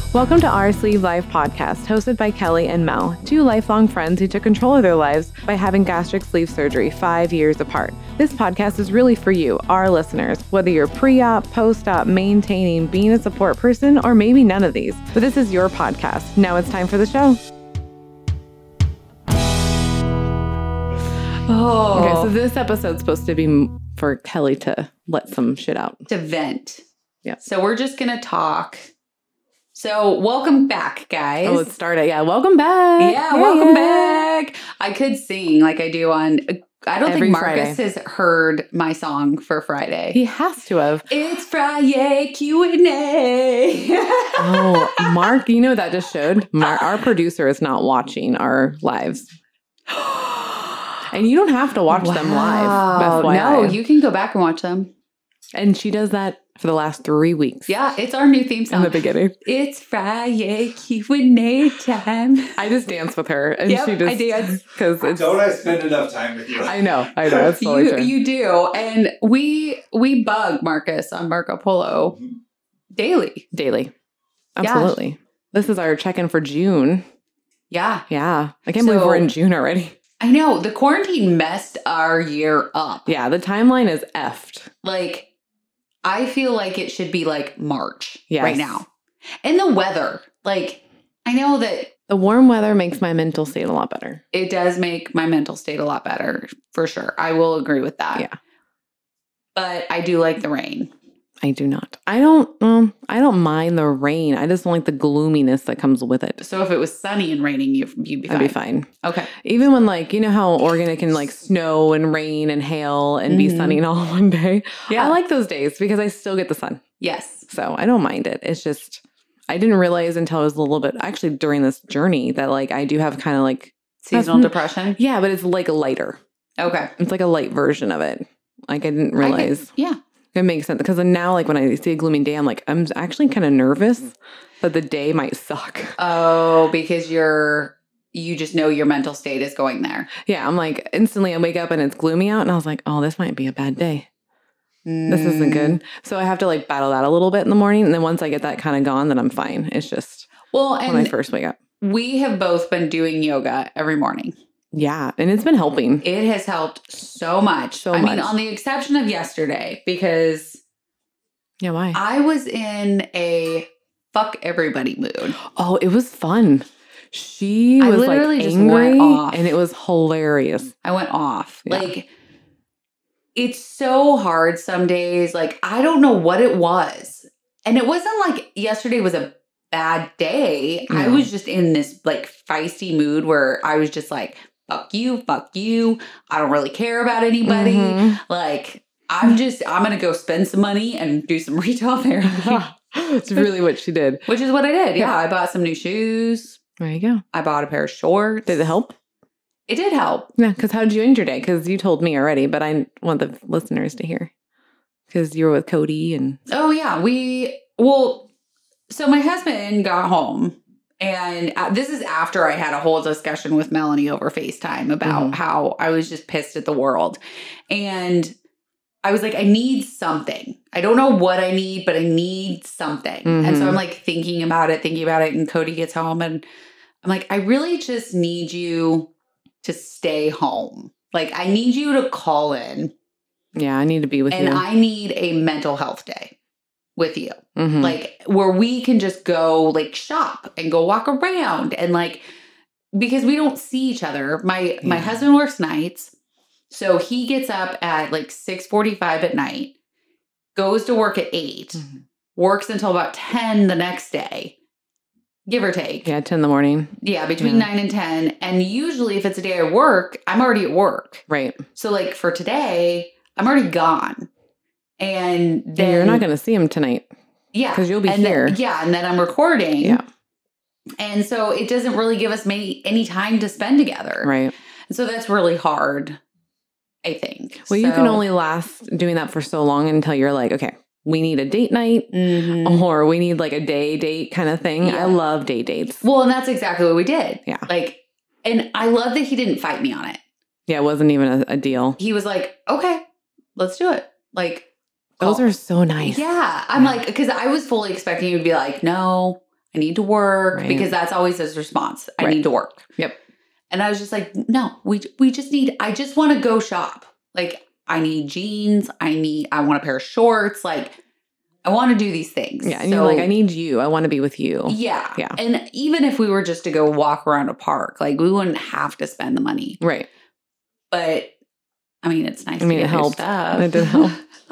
Welcome to Our Sleeve Life podcast, hosted by Kelly and Mel, two lifelong friends who took control of their lives by having gastric sleeve surgery 5 years apart. This podcast is really for you, our listeners, whether you're pre-op, post-op, maintaining, being a support person, or maybe none of these. But this is your podcast. Now it's time for the show. Oh. Okay, so this episode's supposed to be for Kelly to let some shit out. To vent. Yeah. So we're just going to talk. So welcome back, guys. Oh, let's start it. Yeah, welcome back. Yeah, welcome back. I could sing like I do on... I don't Every think Marcus Friday. has heard my song for Friday. He has to have. It's Friday Q&A. Oh, Mark, you know what that just showed? Our producer is not watching our lives. And you don't have to watch them live. FYI. No, you can go back and watch them. And she does that for the last 3 weeks. Yeah, it's our new theme song. In the beginning. It's Friday Q&A time. I just dance with her. And Yep, she just, I dance. Because it's... Don't I spend enough time with you? I know. That's totally true. You do. And we bug Marcus on Marco Polo daily. Daily. Absolutely. This is our check-in for June. Yeah. Yeah. I can't believe we're in June already. I know. The quarantine messed our year up. Yeah, the timeline is effed. Like, I feel like it should be like March Yes. right now. And the weather. Like, I know that The warm weather makes my mental state a lot better. it does make my mental state a lot better, for sure. I will agree with that. Yeah. But I do like the rain. I do not. I don't mind the rain. I just don't like the gloominess that comes with it. So if it was sunny and raining, you'd be fine. I'd be fine. Okay. Even when, like, you know how Oregon, it can like snow and rain and hail and be Mhm. sunny all one day. Yeah. I like those days because I still get the sun. Yes. So I don't mind it. It's just, I didn't realize until I was a little bit, actually during this journey, that like I do have kind of like, Seasonal depression. yeah, but it's like lighter. Okay. It's like a light version of it. Like I didn't realize. Yeah. It makes sense because now, like when I see a gloomy day, I'm actually kind of nervous that the day might suck. Oh, because you just know your mental state is going there. Yeah, I'm like instantly I wake up and it's gloomy out, and I was like, oh, this might be a bad day. This isn't good. So I have to like battle that a little bit in the morning, and then once I get that kind of gone, then I'm fine. It's just Well, when I and first wake up. we have both been doing yoga every morning. Yeah, and it's been helping. It has helped so much. I mean, on the exception of yesterday, because Yeah, why? I was in a fuck everybody mood. Oh, it was fun. She I was like literally just angry, went off. and it was hilarious. I went off. Yeah. Like, it's so hard some days. Like, I don't know what it was. And it wasn't like yesterday was a bad day. I No. was just in this like feisty mood where I was just like, fuck you. I don't really care about anybody. Mhm. Like, I'm going to go spend some money and do some retail therapy, It's really what she did. which is what I did. Yeah. Yeah. I bought some new shoes. There you go. I bought a pair of shorts. Did it help? It did help. Yeah, because how did you end your day? Because you told me already, but I want the listeners to hear. Because you were with Cody and... Oh, yeah. So my husband got home, and this is after I had a whole discussion with Melanie over FaceTime about how I was just pissed at the world. And I was like, I need something. I don't know what I need, but I need something. And so I'm like thinking about it. And Cody gets home, and I'm like, I really just need you to stay home. Like, I need you to call in. Yeah, I need to be with you. And I need a mental health day with you. Mhm. Like, where we can just go like shop and go walk around, and like, because we don't see each other. My husband works nights. So he gets up at like 6:45 at night, goes to work at 8, works until about 10 the next day, give or take. Yeah, 10 in the morning. Yeah, between 9 and 10. And usually if it's a day I work, I'm already at work. Right. So like for today, I'm already gone. And then You're not going to see him tonight. Yeah. Because you'll be and here. And then I'm recording. Yeah. And so it doesn't really give us any time to spend together. Right. And so that's really hard, I think. Well, you can only last doing that for so long until you're like, okay, we need a date night or we need like a day date kind of thing. Yeah. I love date dates. Well, and that's exactly what we did. Yeah. Like, and I love that he didn't fight me on it. Yeah, it wasn't even a deal. He was like, okay, let's do it. Like, Those are so nice. Yeah. I'm like, because I was fully expecting you to be like, no, I need to work, Right. because that's always his response. I Right. need to work. Yep. And I was just like, no, we just need, I just want to go shop. Like, I need jeans. I want a pair of shorts. Like, I want to do these things. Yeah. And you're like, I need you. I want to be with you. Yeah. Yeah. And even if we were just to go walk around a park, like, we wouldn't have to spend the money. Right. But I mean, it's nice to it get new helped. stuff. It did help.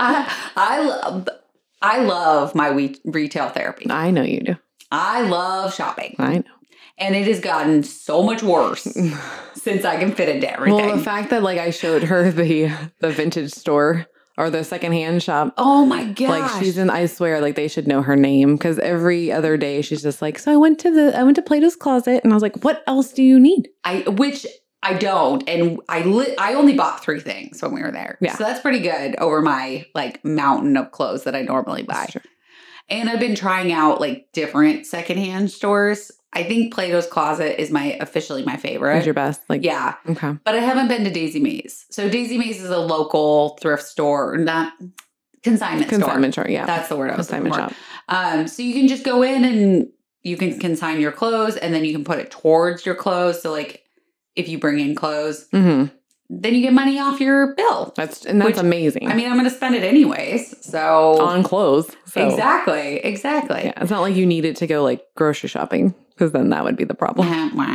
I love my retail therapy. I know you do. I love shopping. I know. And it has gotten so much worse since I can fit into everything. Well, the fact that like I showed her the vintage store or the secondhand shop. Oh my gosh. Like she's in, I swear, like they should know her name because every other day she's just like, so I went to Plato's Closet and I was like, what else do you need? Which I don't. And I only bought 3 things when we were there. Yeah. So that's pretty good over my like mountain of clothes that I normally buy. Sure. And I've been trying out like different secondhand stores. I think Plato's Closet is officially my favorite. Who's your best? Like, Yeah. Okay. But I haven't been to Daisy Mays. So Daisy Mays is a local thrift store, not consignment store. Yeah. That's the word I was looking Consignment for. shop. So you can just go in and you can consign your clothes and then you can put it towards your clothes. So like if you bring in clothes, Mm-hmm. then you get money off your bill. That's Which, amazing. I mean, I'm going to spend it anyways. So on clothes. So. Exactly. Yeah. It's not like you needed to go like grocery shopping because then that would be the problem.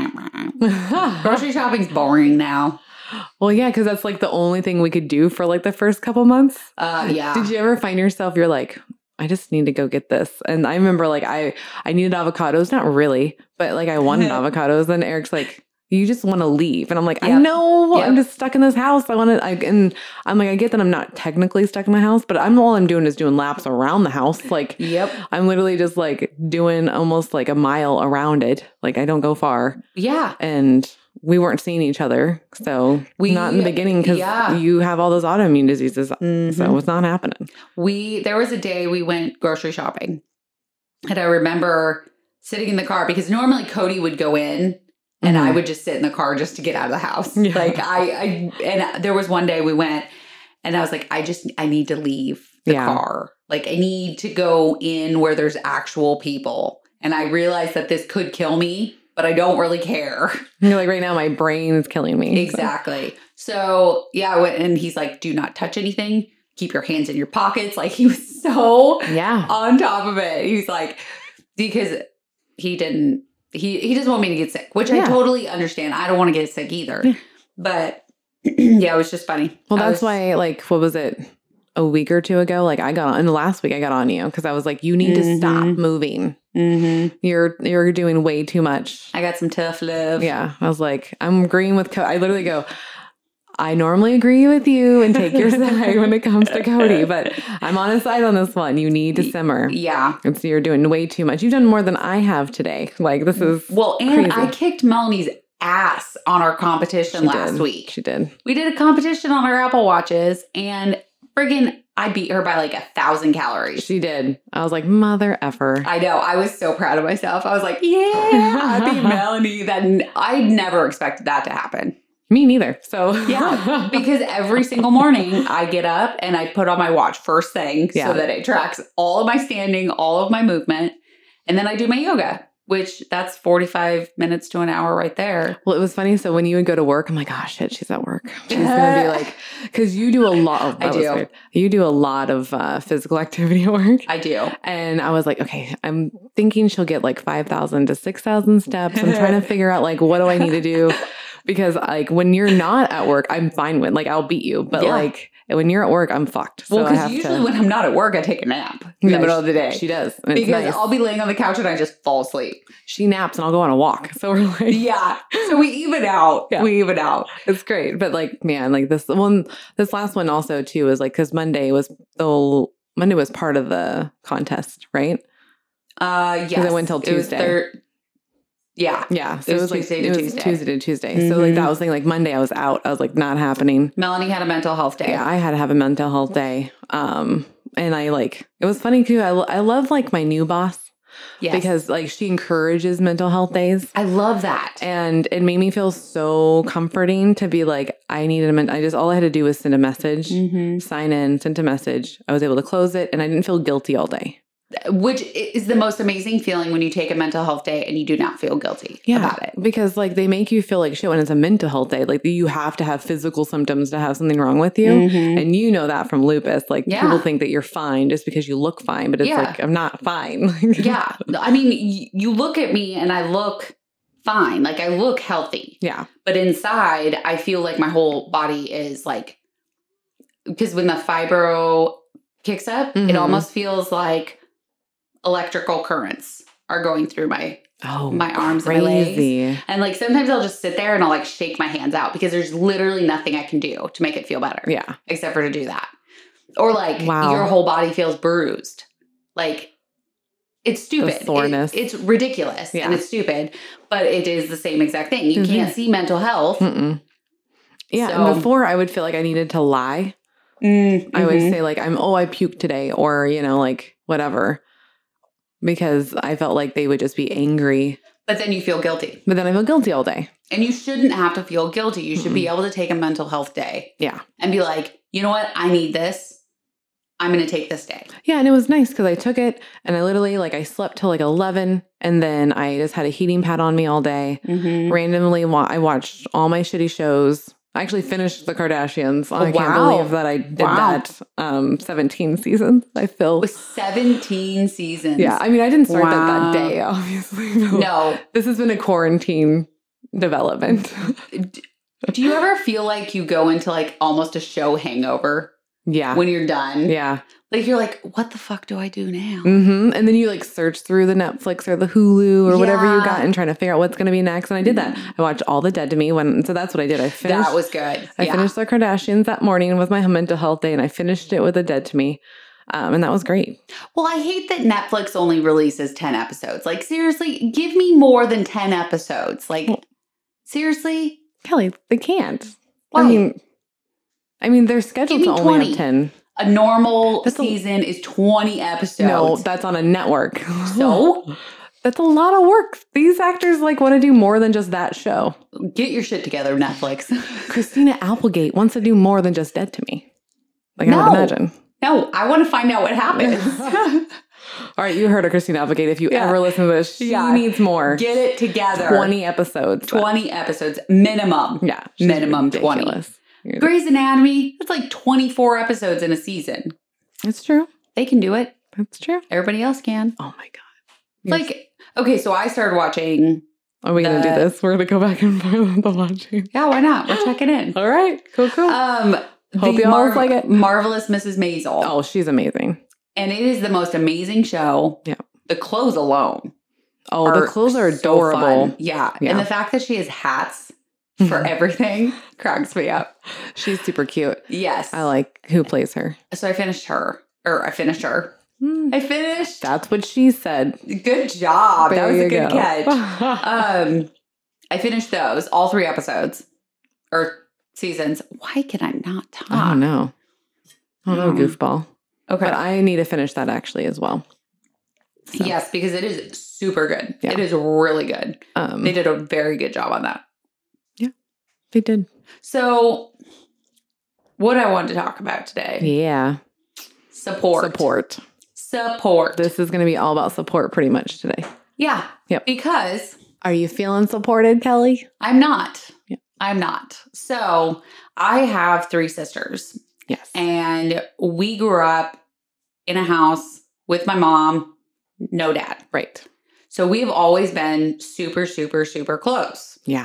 Grocery shopping's boring now. Well, yeah, because that's like the only thing we could do for like the first couple months. Yeah. Did you ever find yourself, you're like, I just need to go get this. And I remember like I needed avocados, not really, but like I wanted avocados. And Eric's like, you just want to leave. And I'm like, I know, I'm just stuck in this house. And I'm like, I get that I'm not technically stuck in my house, but all I'm doing is doing laps around the house. Like, I'm literally just like doing almost like a mile around it. Like I don't go far. Yeah. And we weren't seeing each other. So not in the beginning because you have all those autoimmune diseases. Mm-hmm. So it's not happening. There was a day we went grocery shopping and I remember sitting in the car because normally Cody would go in and I would just sit in the car just to get out of the house. Yeah. Like and there was one day we went and I was like, I need to leave the car. Like I need to go in where there's actual people. And I realized that this could kill me, but I don't really care. You're like, right now my brain is killing me. Exactly. So I went and he's like, do not touch anything. Keep your hands in your pockets. Like he was so on top of it. He's like, because he doesn't want me to get sick, which I totally understand. I don't want to get sick either. Yeah. But it was just funny. Well, that's why, like, what was it? A week or two ago, like last week I got on you because I was like, you need to stop moving. Mm-hmm. You're doing way too much. I got some tough love. Yeah. I was like, I'm agreeing with Cody. I literally go, I normally agree with you and take your side when it comes to Cody, but I'm on his side on this one. You need to simmer. Yeah. So you're doing way too much. You've done more than I have today. Like this is and crazy. I kicked Melanie's ass on our competition last week. She did. We did a competition on our Apple Watches and friggin' I beat her by like 1,000 calories. She did. I was like, mother effer. I know. I was so proud of myself. I was like, yeah, I beat Melanie. I never expected that to happen. Me neither. So yeah, because every single morning I get up and I put on my watch first thing so that it tracks all of my standing, all of my movement. And then I do my yoga, which that's 45 minutes to an hour right there. Well, it was funny. So when you would go to work, I'm like, oh shit, she's at work. She's going to be like, because you do a lot of, you do a lot of physical activity at work. I do. And I was like, okay, I'm thinking she'll get like 5,000 to 6,000 steps. I'm trying to figure out like, what do I need to do? Because like when you're not at work, I'm fine with like I'll beat you, but like when you're at work, I'm fucked. So well, because usually when I'm not at work, I take a nap in the middle of the day. She does because I'll be laying on the couch and I just fall asleep. She naps and I'll go on a walk. So we're like, so we even out. Yeah. We even out. It's great, but like man, like this last one also too is like because Monday was part of the contest, right? Yes, because it went till Tuesday. Yeah. So it was Tuesday to Tuesday. Mm-hmm. So like that was thing like Monday I was out. I was like not happening. Melanie had a mental health day. Yeah, I had to have a mental health day. And I like it was funny too. I love like my new boss. Yes. Because like she encourages mental health days. I love that. And it made me feel so comforting to be like, all I had to do was send a message, sign in, sent a message. I was able to close it and I didn't feel guilty all day. Which is the most amazing feeling when you take a mental health day and you do not feel guilty about it. Because like they make you feel like shit when it's a mental health day. Like you have to have physical symptoms to have something wrong with you. Mm-hmm. And you know that from lupus. Like people think that you're fine just because you look fine. But it's like, I'm not fine. Yeah. I mean, you look at me and I look fine. Like I look healthy. Yeah. But inside, I feel like my whole body is like, because when the fibro kicks up, it almost feels like electrical currents are going through my arms and my legs. And like sometimes I'll just sit there and I'll like shake my hands out because there's literally nothing I can do to make it feel better. Yeah. Except for to do that. Or like your whole body feels bruised. Like it's stupid. The soreness. It's ridiculous and it's stupid, but it is the same exact thing. You can't see mental health. Yeah. So, and before I would feel like I needed to lie. I would say like, I puked today or, you know, like whatever. Because I felt like they would just be angry. But then you feel guilty. But then I feel guilty all day. And you shouldn't have to feel guilty. You should be able to take a mental health day. Yeah. And be like, you know what? I need this. I'm going to take this day. Yeah. And it was nice because I took it and I literally like I slept till like 11 and then I just had a heating pad on me all day. Randomly, I watched all my shitty shows. I actually finished The Kardashians. I can't believe that I did that. 17 seasons. I feel. With 17 seasons. Yeah. I mean, I didn't start that day, obviously. No. This has been a quarantine development. Do you ever feel like you go into like almost a show hangover? Yeah. When you're done? Yeah. Like you're like, what the fuck do I do now? And then you like search through the Netflix or the Hulu or whatever you got and trying to figure out what's going to be next. And I did that. I watched all the Dead to Me so that's what I did. I finished. That was good. I finished The Kardashians that morning with my mental health day and I finished it with the Dead to Me. And that was great. Well, I hate that Netflix only releases 10 episodes. Like seriously, give me more than 10 episodes. Like seriously? Kelly, they can't. Why? I mean, they're scheduled to only have 10. A normal season is 20 episodes. No, that's on a network. So? That's a lot of work. These actors like want to do more than just that show. Get your shit together, Netflix. Christina Applegate wants to do more than just Dead to Me. Like I would imagine. No, I want to find out what happens. All right, you heard of Christina Applegate. If you ever listen to this, she needs more. Get it together. 20 episodes. 20 episodes minimum. Yeah. Minimum ridiculous. 20. Grey's Anatomy, it's like 24 episodes in a season. That's true. They can do it. That's true. Everybody else can. Oh my God. Like, okay, so I started watching. Are we going to do this? We're going to go back and forth the watching. Yeah, why not? We're checking in. All right. Cool. Hope you all like it. Marvelous Mrs. Maisel. Oh, she's amazing. And it is the most amazing show. Yeah. The clothes alone. Oh, the clothes are adorable. So yeah. And the fact that she has hats for everything cracks me up. She's super cute. Yes. I like who plays her. So I finished her. I finished. That's what she said. Good job. That was a good catch. I finished those, all 3 episodes or seasons. Why can I not talk? I don't know. Goofball. Okay. But I need to finish that actually as well. So. Yes, because it is super good. Yeah. It is really good. They did a very good job on that. Yeah, they did. So what I wanted to talk about today. Yeah. Support. This is going to be all about support pretty much today. Yeah. Yep. Because. Are you feeling supported, Kelly? I'm not. Yep. I'm not. So I have 3 sisters. Yes. And we grew up in a house with my mom, no dad. Right. So we've always been super, super, super close. Yeah.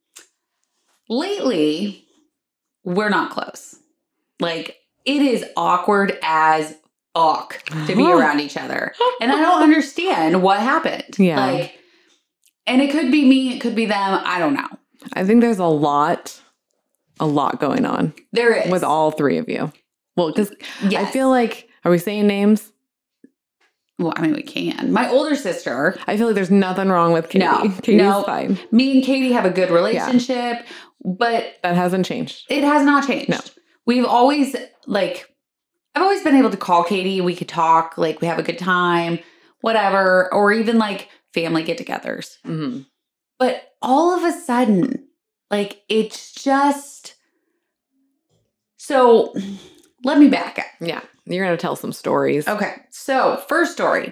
Lately, we're not close. Like, it is awkward as fuck to be around each other. And I don't understand what happened. Yeah. Like, and it could be me, it could be them. I don't know. I think there's a lot going on. There is. With all 3 of you. Well, because yes. I feel like, are we saying names? Well, I mean, we can. My older sister. I feel like there's nothing wrong with Katie. No. Katie's fine. Me and Katie have a good relationship, but that hasn't changed. It has not changed. No. We've always, I've always been able to call Katie. We could talk. Like, we have a good time, whatever. Or even, like, family get-togethers. Mm-hmm. But all of a sudden, like, it's just... So, let me back up. Yeah. You're going to tell some stories. Okay. So first story.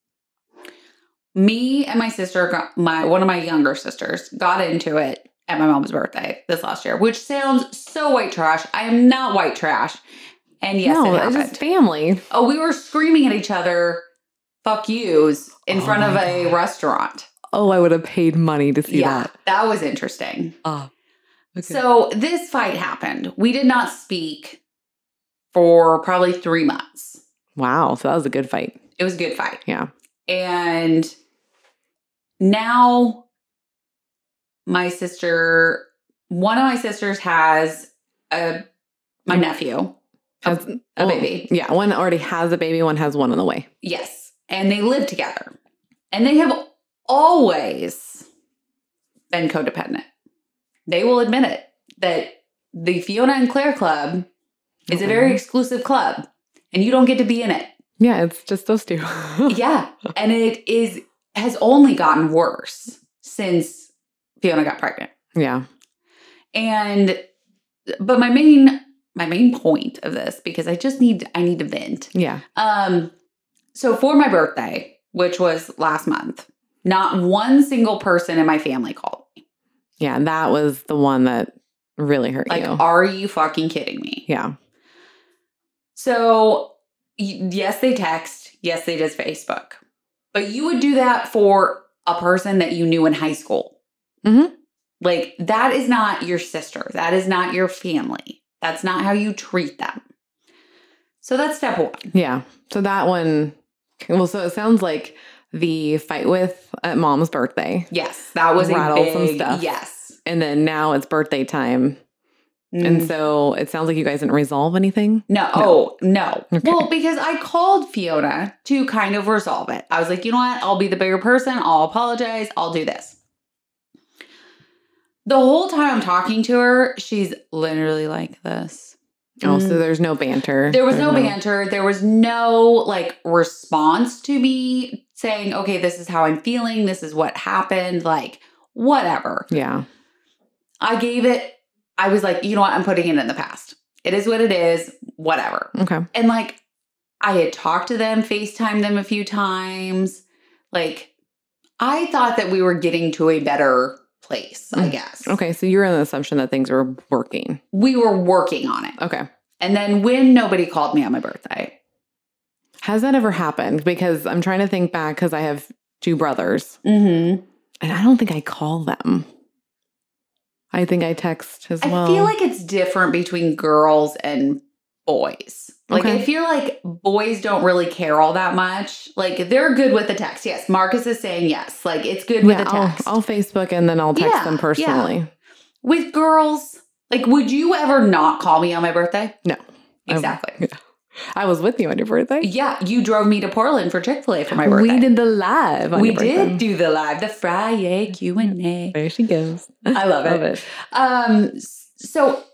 Me and my sister, one of my younger sisters, got into it at my mom's birthday this last year, which sounds so white trash. I am not white trash. And yes, it happened. It's just family. Oh, we were screaming at each other, fuck yous, in front of a restaurant. Oh, I would have paid money to see that. That was interesting. Oh, okay. So this fight happened. We did not speak for probably 3 months. Wow. So that was a good fight. It was a good fight. Yeah. And now one of my sisters has my nephew, a baby. Yeah. One already has a baby. One has one on the way. Yes. And they live together. And they have always been codependent. They will admit it, that the Fiona and Claire Club is a very exclusive club. And you don't get to be in it. Yeah. It's just those two. Yeah. And it has only gotten worse since Fiona got pregnant. Yeah. But my main point of this, because I need to vent. Yeah. So for my birthday, which was last month, not one single person in my family called me. Yeah. And that was the one that really hurt you. Are you fucking kidding me? Yeah. So yes, they text. Yes, they did Facebook. But you would do that for a person that you knew in high school. Mm-hmm. Like, that is not your sister. That is not your family. That's not how you treat them. So that's step one. Yeah. So that one, well, so it sounds like the fight at mom's birthday. Yes. That was some stuff. Yes. And then now it's birthday time. And so it sounds like you guys didn't resolve anything? No. No. Okay. Well, because I called Fiona to kind of resolve it. I was like, you know what? I'll be the bigger person. I'll apologize. I'll do this. The whole time I'm talking to her, she's literally like this. Oh, so there's no banter. There was no banter. There was no response to me saying, okay, this is how I'm feeling. This is what happened. Whatever. Yeah. I was like, you know what? I'm putting it in the past. It is what it is. Whatever. Okay. And I had talked to them, FaceTimed them a few times. I thought that we were getting to a better place, I guess. Okay. So you're in the assumption that things were working. We were working on it. Okay. And then when nobody called me on my birthday. Has that ever happened? Because I'm trying to think back because I have 2 brothers. Mm-hmm. And I don't think I call them. I think I text as well. I feel like it's different between girls and boys. Okay. I feel like boys don't really care all that much. They're good with the text. Yes, Marcus is saying yes. It's good with the text. I'll Facebook and then I'll text them personally. Yeah. With girls, would you ever not call me on my birthday? No. Exactly. I was with you on your birthday. Yeah, you drove me to Portland for Chick-fil-A for my birthday. We did the live on your birthday. Did do the live, the Friday Q&A. There she goes. I love it. So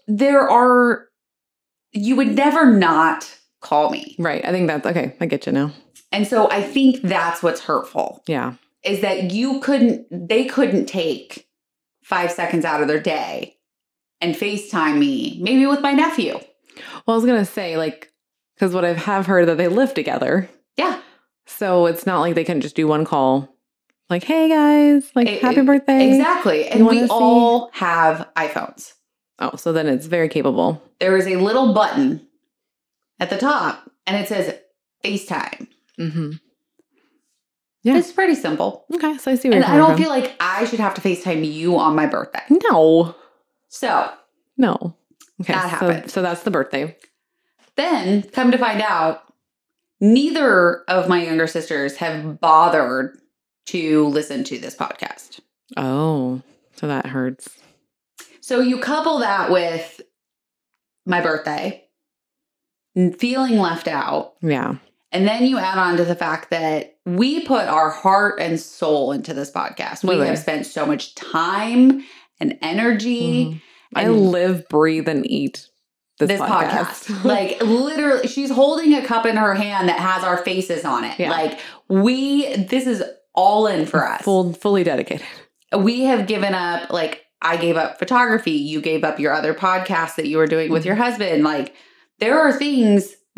you would never not call me. Right. I think that's, okay, I get you now. And so I think that's what's hurtful. Yeah. Is that they couldn't take 5 seconds out of their day and FaceTime me, maybe with my nephew. Well, I was going to say, because what I have heard that they live together. Yeah. So it's not like they can just do one call. Hey guys, happy birthday. Exactly. And we all have iPhones. Oh, so then it's very capable. There is a little button at the top and it says FaceTime. Mm-hmm. Yeah. It's pretty simple. Okay. So I see where you're coming from. Feel like I should have to FaceTime you on my birthday. No. So. No. Okay. That happened. So that's the birthday. Then, come to find out, neither of my younger sisters have bothered to listen to this podcast. Oh, so that hurts. So you couple that with my birthday, feeling left out. Yeah. And then you add on to the fact that we put our heart and soul into this podcast. We have spent so much time and energy. Mm-hmm. I live, breathe, and eat this podcast. Literally, she's holding a cup in her hand that has our faces on it. Yeah. This is all in for us. Fully dedicated. We have given up, I gave up photography. You gave up your other podcast that you were doing with your husband. There are things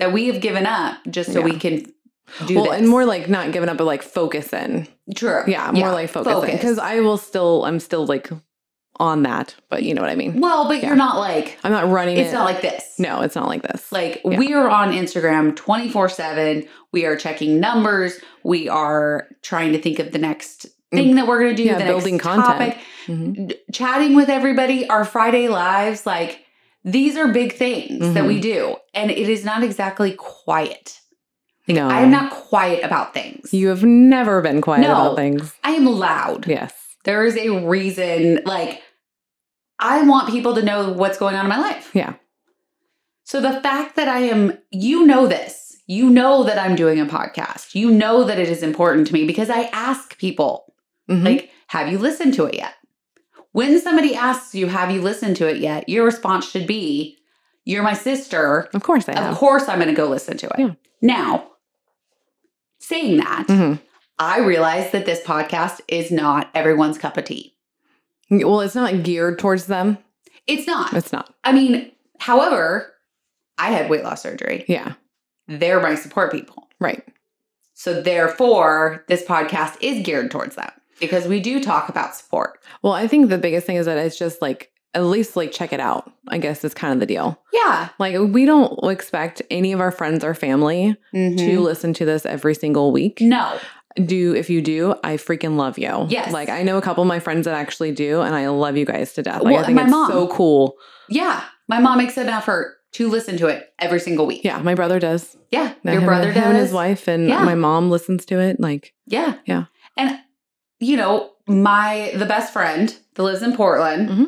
that we have given up just so we can do this. And more like not giving up, but like focus in. True. Yeah, more like focus in. Because I'm still like on that, but you know what I mean? Well, but you're not like... I'm not running it. It's not like this. No, it's not like this. Like, we are on Instagram 24/7. We are checking numbers. We are trying to think of the next thing that we're going to do. The building next content. Topic. Chatting with everybody. Our Friday lives. Like, these are big things that we do. And it is not exactly quiet. Like, no. I am not quiet about things. You have never been quiet about things. I am loud. Yes. There is a reason, like, I want people to know what's going on in my life. Yeah. So the fact that I am, you know this, you know that I'm doing a podcast. You know that it is important to me because I ask people, like, have you listened to it yet? When somebody asks you, have you listened to it yet? Your response should be, you're my sister. Of course I have. Of course I'm going to go listen to it. Yeah. Now, saying that, I realize that this podcast is not everyone's cup of tea. Well, it's not geared towards them. It's not. It's not. I mean, however, I had weight loss surgery. Yeah. They're my support people. Right. So therefore, this podcast is geared towards them because we do talk about support. Well, I think the biggest thing is that it's just like, at least like check it out, I guess is kind of the deal. Yeah. Like we don't expect any of our friends or family to listen to this every single week. No. If you do, I freaking love you. Yes. Like I know a couple of my friends that actually do, and I love you guys to death. Like Well, I think my it's mom. so cool. Yeah. My mom makes an effort to listen to it every single week. Yeah, my brother does. Yeah. Now, Your brother him does. and his wife, and my mom listens to it. Like, Yeah. Yeah. And, you know, the best friend that lives in Portland,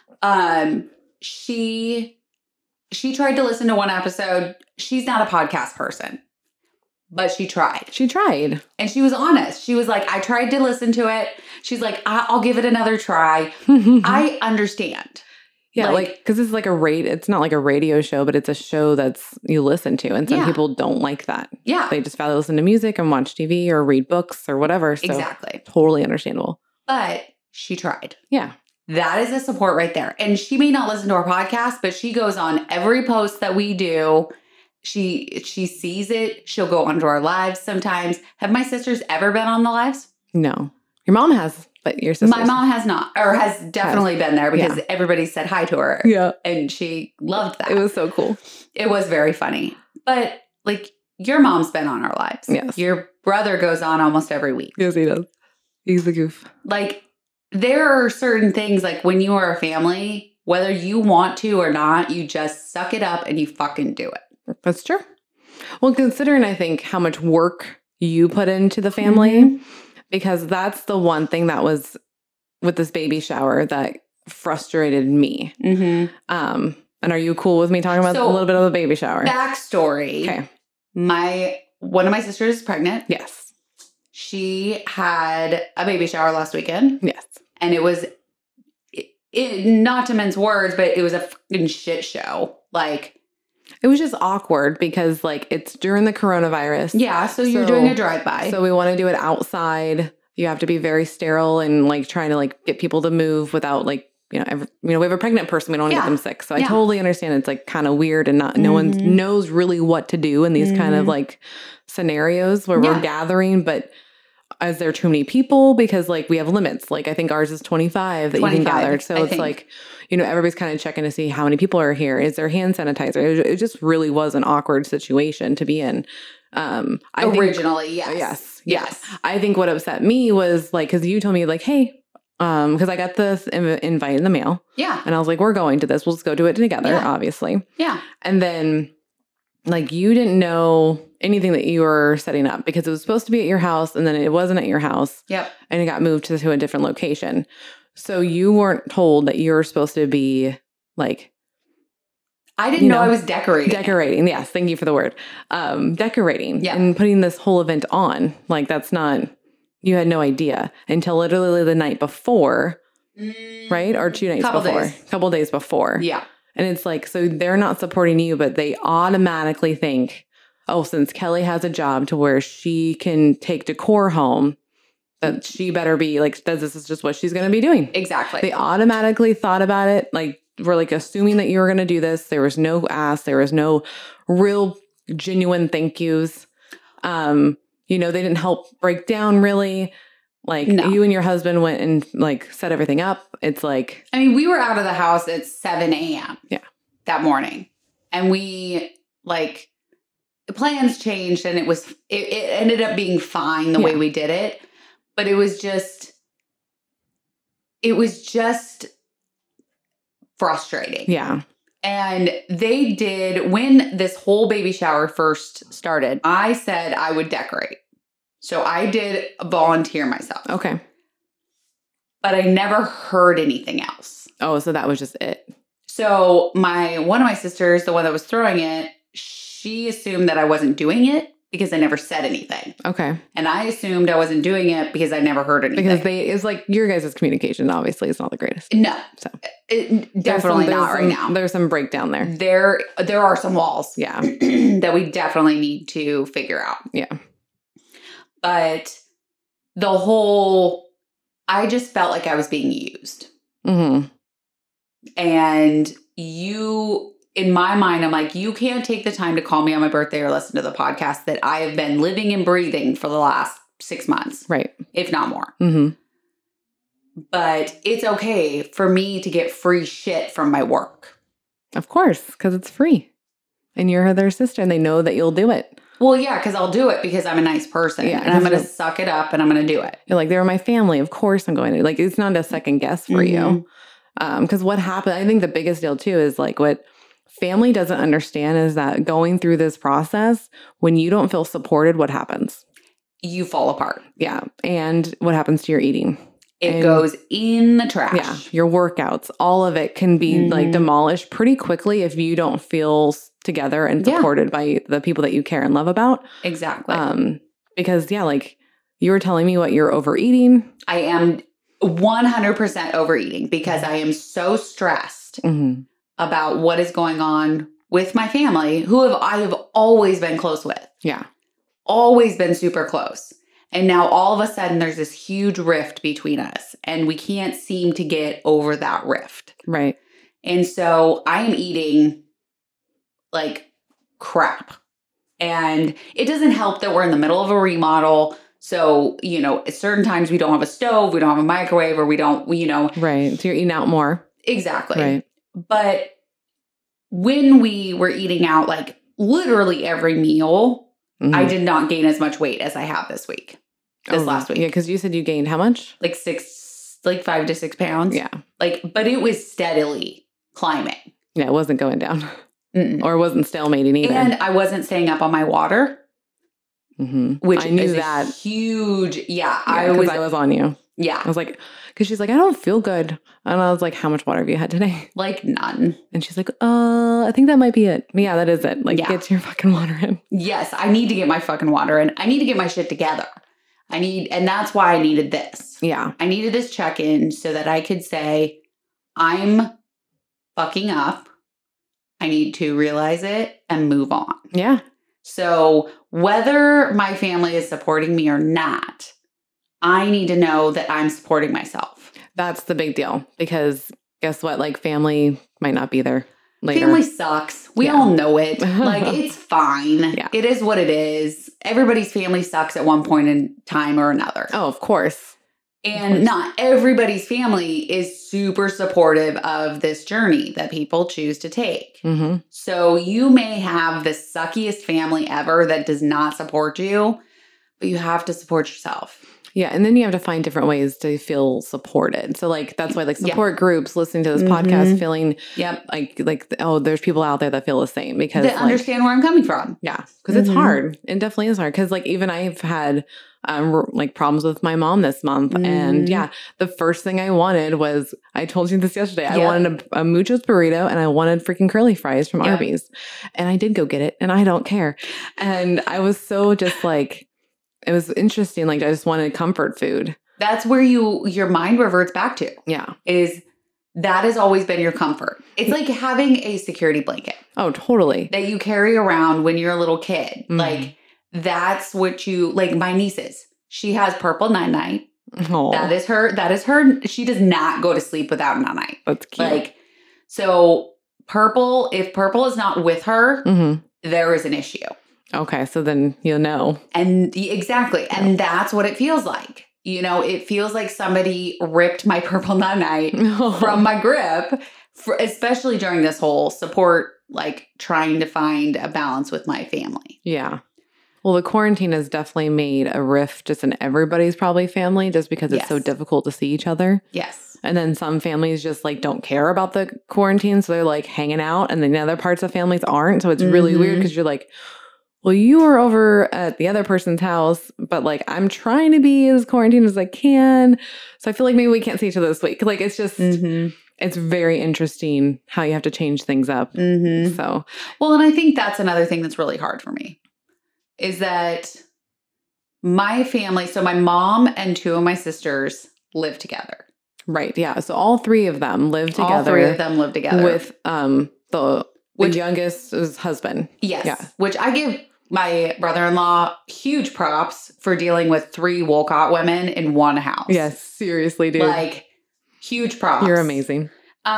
she tried to listen to one episode. She's not a podcast person, but she tried. She tried. And she was honest. She was like, I tried to listen to it. She's like, I'll give it another try. I understand. Yeah, like, because it's like it's not like a radio show, but it's a show that's you listen to. And some people don't like that. Yeah. They just rather listen to music and watch TV or read books or whatever. So Exactly. Totally understandable. But she tried. Yeah. That is a support right there. And she may not listen to our podcast, but she goes on every post that we do. She sees it. She'll go onto our lives sometimes. Have my sisters ever been on the lives? No. Your mom has, but your sister. My mom has not, or has definitely been there because everybody said hi to her. Yeah. And she loved that. It was so cool. It was very funny. But like your mom's been on our lives. Yes. Your brother goes on almost every week. Yes, he does. He's a goof. Like there are certain things like when you are a family, whether you want to or not, you just suck it up and you fucking do it. That's true. Well, considering I think how much work you put into the family, because that's the one thing that was with this baby shower that frustrated me. And are you cool with me talking about a little bit of the baby shower? Backstory. Okay. One of my sisters is pregnant. Yes. She had a baby shower last weekend. Yes. And it was, not to mince words, but it was a fucking shit show. Like, it was just awkward because like it's during the coronavirus. Yeah. So you're doing a drive-by. So we want to do it outside. You have to be very sterile and like trying to like get people to move without like, we have a pregnant person. We don't want to get them sick. So I totally understand it's like kind of weird and no one knows really what to do in these kind of like scenarios where we're gathering. But is there too many people? Because like we have limits. Like I think ours is 25 that you can gather. So it's like, everybody's kind of checking to see how many people are here. Is there hand sanitizer? It just really was an awkward situation to be in. Originally, yes. Yes. I think what upset me was like, because you told me like, hey, because I got this invite in the mail. Yeah. And I was like, we're going to this. We'll just go do it together, obviously. Yeah. And then like you didn't know anything that you were setting up because it was supposed to be at your house and then it wasn't at your house. Yep. And it got moved to a different location. So you weren't told that you were supposed to be like... I didn't know I was decorating. Decorating. Yes. Thank you for the word. Decorating and putting this whole event on. Like that's not... You had no idea until literally the night before, right? Or 2 nights before. Couple days before. Yeah. And it's like, so they're not supporting you, but they automatically think, oh, since Kelly has a job to where she can take decor home, that she better be like, this is just what she's going to be doing. Exactly. They automatically thought about it. Like, we're like assuming that you were going to do this. There was no ask. There was no real genuine thank yous. You know, they didn't help break down really. Like you and your husband went and like set everything up. It's like, I mean, we were out of the house at 7 a.m. Yeah. that morning. And we like, the plans changed and it ended up being fine the way we did it. But it was just frustrating. Yeah. And they did, when this whole baby shower first started, I said I would decorate. So I did volunteer myself. Okay. But I never heard anything else. Oh, so that was just it. So one of my sisters, the one that was throwing it, she assumed that I wasn't doing it because I never said anything. Okay. And I assumed I wasn't doing it because I never heard anything. Because it's like your guys' communication obviously is not the greatest. No. So definitely not right now. There's some breakdown there. There are some walls. Yeah. that we definitely need to figure out. Yeah. But I just felt like I was being used. Mm-hmm. And in my mind, I'm like, you can't take the time to call me on my birthday or listen to the podcast that I have been living and breathing for the last 6 months. Right. If not more. Mm-hmm. But it's okay for me to get free shit from my work. Of course, because it's free. And you're their sister and they know that you'll do it. Well, yeah, because I'll do it because I'm a nice person. Yeah, and I'm going to suck it up and I'm going to do it. You're like, they're my family. Of course I'm going to. Like, it's not a second guess for you. Because what happened, I think the biggest deal too is like what family doesn't understand is that going through this process, when you don't feel supported, what happens? You fall apart. Yeah. And what happens to your eating? It goes in the trash. Yeah. Your workouts, all of it can be like demolished pretty quickly if you don't feel together and supported by the people that you care and love about. Exactly. Because like you were telling me what you're overeating. I am 100% overeating because I am so stressed about what is going on with my family, I have always been close with. Yeah. Always been super close. And now all of a sudden there's this huge rift between us and we can't seem to get over that rift. Right. And so I am eating like crap. And it doesn't help that we're in the middle of a remodel. So, at certain times we don't have a stove, we don't have a microwave, or we don't, Right. So you're eating out more. Exactly. Right. But when we were eating out like literally every meal, I did not gain as much weight as I have this last week. Yeah, because you said you gained how much? Like 5 to 6 pounds. Yeah. But it was steadily climbing. Yeah, it wasn't going down. Or it wasn't stalemating either. And I wasn't staying up on my water. Which I knew is that. Huge. Yeah. I was on you. Yeah. I was like, because she's like, I don't feel good. And I was like, how much water have you had today? Like none. And she's like, I think that might be it. Yeah, that is it. Like, get your fucking water in. Yes, I need to get my fucking water in. I need to get my shit together. And that's why I needed this. Yeah. I needed this check-in so that I could say, I'm fucking up. I need to realize it and move on. Yeah. So whether my family is supporting me or not, I need to know that I'm supporting myself. That's the big deal because guess what? Like family might not be there later. Family sucks. We all know it. Like it's fine. Yeah. It is what it is. Everybody's family sucks at one point in time or another. Oh, of course. And not everybody's family is super supportive of this journey that people choose to take. So you may have the suckiest family ever that does not support you, but you have to support yourself. Yeah. And then you have to find different ways to feel supported. So like, that's why like support groups, listening to this podcast, feeling like, oh, there's people out there that feel the same because they understand where I'm coming from. Yeah. Cause it's hard. It definitely is hard. Cause like, even I've had like problems with my mom this month. And the first thing I wanted was, I told you this yesterday, I wanted a Mucho's burrito and I wanted freaking curly fries from Arby's. And I did go get it and I don't care. And I was so just like, it was interesting. Like I just wanted comfort food. That's where your mind reverts back to. Yeah. That has always been your comfort. It's like having a security blanket. Oh, totally. That you carry around when you're a little kid. Like that's what like my nieces. She has Purple Night-Night. Oh. That is her. She does not go to sleep without Night-Night. That's cute. Like, so if Purple is not with her, there is an issue. Okay, so then you'll know. And exactly. And that's what it feels like. You know, it feels like somebody ripped my purple nut-night from my grip, especially during this whole support, like trying to find a balance with my family. Yeah. Well, the quarantine has definitely made a rift just in everybody's probably family just because it's so difficult to see each other. Yes. And then some families just like don't care about the quarantine. So they're like hanging out and then the other parts of families aren't. So it's really weird because you're like, well, you were over at the other person's house, but like I'm trying to be as quarantined as I can. So I feel like maybe we can't see each other this week. Like it's just, it's very interesting how you have to change things up. So, well, and I think that's another thing that's really hard for me is that my family, so my mom and two of my sisters live together. Right. Yeah. So all three of them live together. All three of them live together. With the youngest's husband. Yes. Yeah. Which I give my brother-in-law huge props for dealing with 3 Wolcott women in one house. Yes. Seriously, dude. Like, huge props. You're amazing.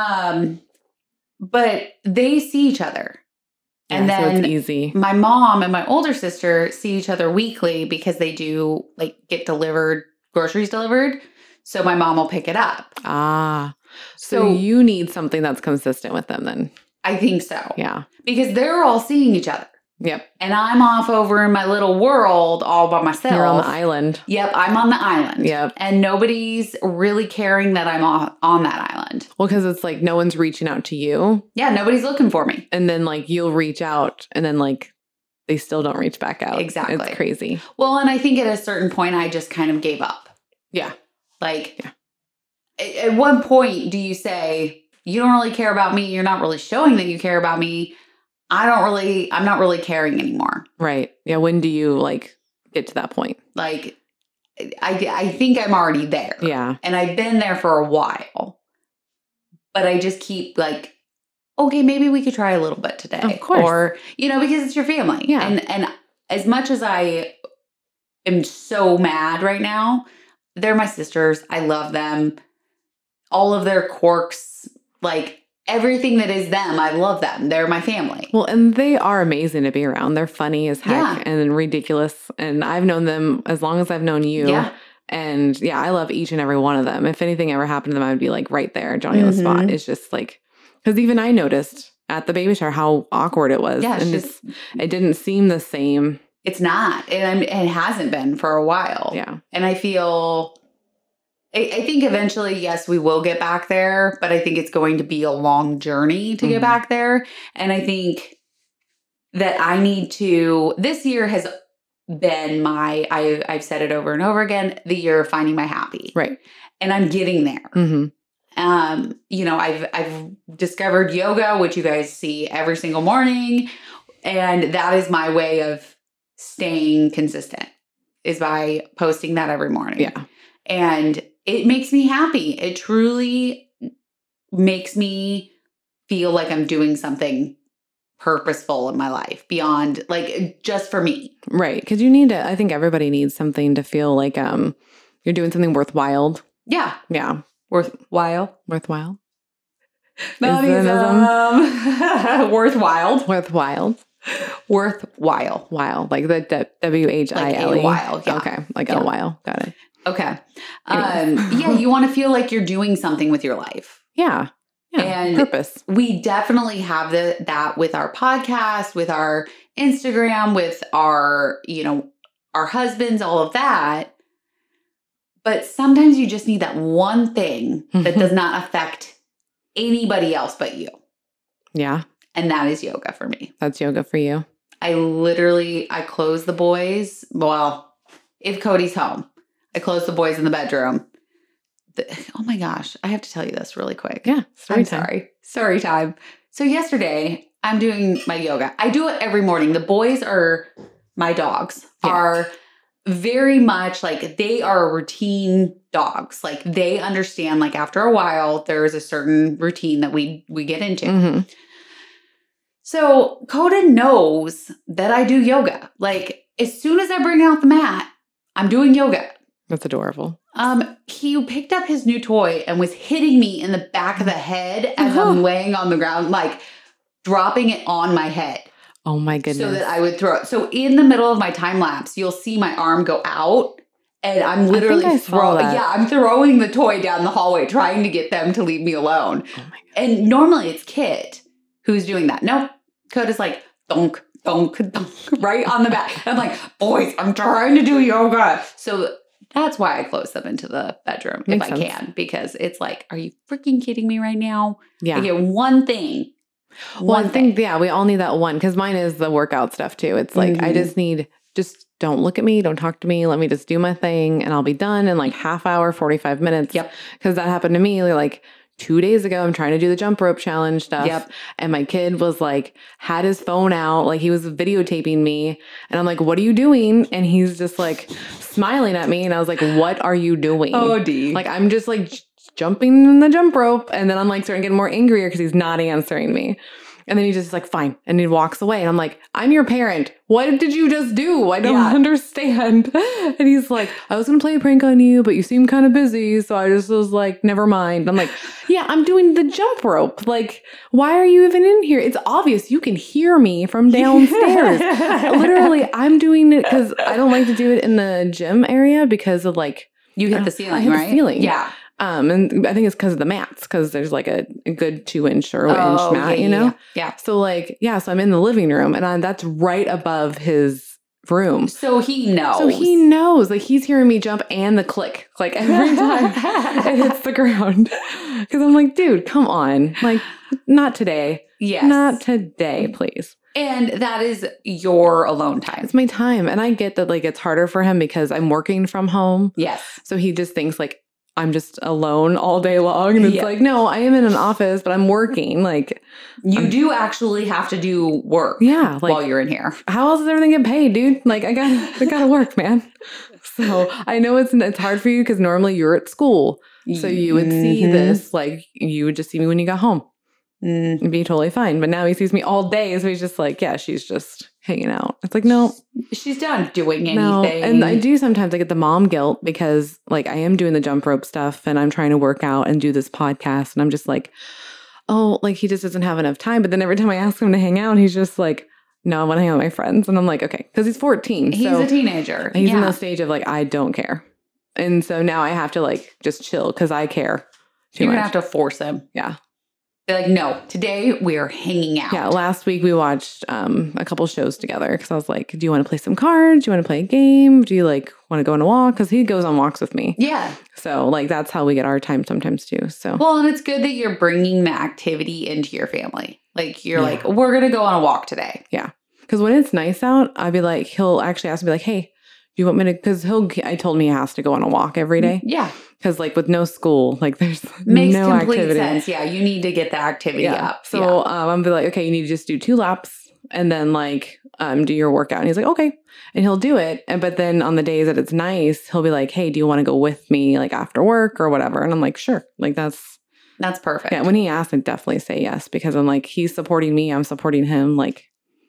But they see each other. Yeah, and then so it's easy. My mom and my older sister see each other weekly because they do like get groceries delivered. So my mom will pick it up. Ah. So you need something that's consistent with them then. I think so. Yeah. Because they're all seeing each other. Yep. And I'm off over in my little world all by myself. You're on the island. Yep, I'm on the island. Yep. And nobody's really caring that I'm on that island. Well, because it's like no one's reaching out to you. Yeah, nobody's looking for me. And then like you'll reach out and then like they still don't reach back out. Exactly. It's crazy. Well, and I think at a certain point I just kind of gave up. Yeah. Like, at what point do you say, you don't really care about me, you're not really showing that you care about me, I'm not really caring anymore. Right. Yeah. When do you like get to that point? Like, I think I'm already there. Yeah. And I've been there for a while. But I just keep like, okay, maybe we could try a little bit today. Of course. Or, because it's your family. Yeah. And as much as I am so mad right now, they're my sisters. I love them. All of their quirks, like everything that is them, I love them. They're my family. Well, and they are amazing to be around. They're funny as heck and ridiculous. And I've known them as long as I've known you. Yeah. And I love each and every one of them. If anything ever happened to them, I would be like right there, Johnny on the spot. It's just like, because even I noticed at the baby shower how awkward it was. Yeah, and it didn't seem the same. It's not. And it hasn't been for a while. Yeah. And I think eventually, yes, we will get back there, but I think it's going to be a long journey to get back there. And I think that I need to, this year has been I've said it over and over again, the year of finding my happy. Right. And I'm getting there. I've discovered yoga, which you guys see every single morning. And that is my way of staying consistent, is by posting that every morning. Yeah. And it makes me happy. It truly makes me feel like I'm doing something purposeful in my life beyond like just for me. Right. Because you need to, I think everybody needs something to feel like you're doing something worthwhile. Yeah. Yeah. Worthwhile. Worthwhile. Worthwhile. Worthwhile. Worthwhile. While. Like the WHILE. Like a while. Yeah. Okay. Like a while. Got it. Okay. You want to feel like you're doing something with your life. Yeah. Yeah. And purpose. We definitely have that with our podcast, with our Instagram, with our husbands, all of that. But sometimes you just need that one thing that does not affect anybody else but you. Yeah. And that is yoga for me. That's yoga for you. I close the boys. Well, if Cody's home, I close the boys in the bedroom. Oh my gosh. I have to tell you this really quick. Yeah. Story time. So yesterday I'm doing my yoga. I do it every morning. The boys my dogs are very much like, they are routine dogs. Like they understand, like after a while, there's a certain routine that we get into. So Coda knows that I do yoga. Like as soon as I bring out the mat, I'm doing yoga. That's adorable. He picked up his new toy and was hitting me in the back of the head as I'm laying on the ground, like dropping it on my head. Oh my goodness. So that I would throw it. So in the middle of my time lapse, you'll see my arm go out. And I'm literally I'm throwing the toy down the hallway, trying to get them to leave me alone. Oh my God. And normally it's Kit who's doing that. No, Coda's like, donk, donk, donk, right on the back. I'm like, boys, I'm trying to do yoga. So that's why I close them into the bedroom if I can, because it's like, are you freaking kidding me right now? Yeah. I get one thing. One thing. Yeah, we all need that one, because mine is the workout stuff too. It's like, I just need, don't look at me. Don't talk to me. Let me just do my thing and I'll be done in like half hour, 45 minutes. Yep. Because that happened to me like 2 days ago. I'm trying to do the jump rope challenge stuff. Yep. And my kid was like, had his phone out. Like he was videotaping me. And I'm like, what are you doing? And he's just like smiling at me. And I was like, what are you doing? Oh, D. Like I'm just like jumping in the jump rope. And then I'm like starting to get more angrier because he's not answering me. And then he just like, fine. And he walks away. And I'm like, I'm your parent. What did you just do? I don't understand. And he's like, I was going to play a prank on you, but you seem kind of busy. So I just was like, never mind. I'm like, yeah, I'm doing the jump rope. Like, why are you even in here? It's obvious. You can hear me from downstairs. Literally, I'm doing it because I don't like to do it in the gym area because of like. You hit the ceiling, I hit right? the ceiling. Yeah. And I think it's because of the mats, because there's like a good 2-inch or 1-inch mat, you know? Yeah. So like, so I'm in the living room and that's right above his room. So he knows. Like he's hearing me jump and the click, like every time it hits the ground. Because I'm like, dude, come on. Like, not today. Yes. Not today, please. And that is your alone time. It's my time. And I get that like it's harder for him because I'm working from home. Yes. So he just thinks like, I'm just alone all day long. And it's like, no, I am in an office, but I'm working. Like you do actually have to do work. Yeah. Like, while you're in here. How else does everything get paid, dude? Like I gotta work, man. So I know it's hard for you because normally you're at school. So you would see this, like you would just see me when you got home. And be totally fine. But now he sees me all day. So he's just like, yeah, she's just hanging out. It's like, no. She's done doing anything. No. And I do sometimes I get the mom guilt because like I am doing the jump rope stuff and I'm trying to work out and do this podcast. And I'm just like, oh, like he just doesn't have enough time. But then every time I ask him to hang out, he's just like, no, I want to hang out with my friends. And I'm like, okay. Because he's 14. He's a teenager. He's in the stage of like, I don't care. And so now I have to like just chill because I care too much. You're going to have to force him. Yeah. They're like, no, today we're hanging out. Yeah, last week we watched a couple shows together because I was like, do you want to play some cards? Do you want to play a game? Do you like want to go on a walk? Because he goes on walks with me. Yeah. So like that's how we get our time sometimes too. So well, and it's good that you're bringing the activity into your family. Like you're like, we're going to go on a walk today. Yeah. Because when it's nice out, I'd be like, he'll actually ask me like, hey, do you want me to, because I told me he has to go on a walk every day. Yeah. Because like with no school, like there's makes no complete activity. sense. Yeah. You need to get the activity up. So I'm be like, okay, you need to just do 2 laps and then like do your workout. And he's like, okay. And he'll do it. But then on the days that it's nice, he'll be like, hey, do you want to go with me like after work or whatever? And I'm like, sure. Like that's perfect. Yeah. When he asks, I definitely say yes because I'm like, he's supporting me. I'm supporting him. Like,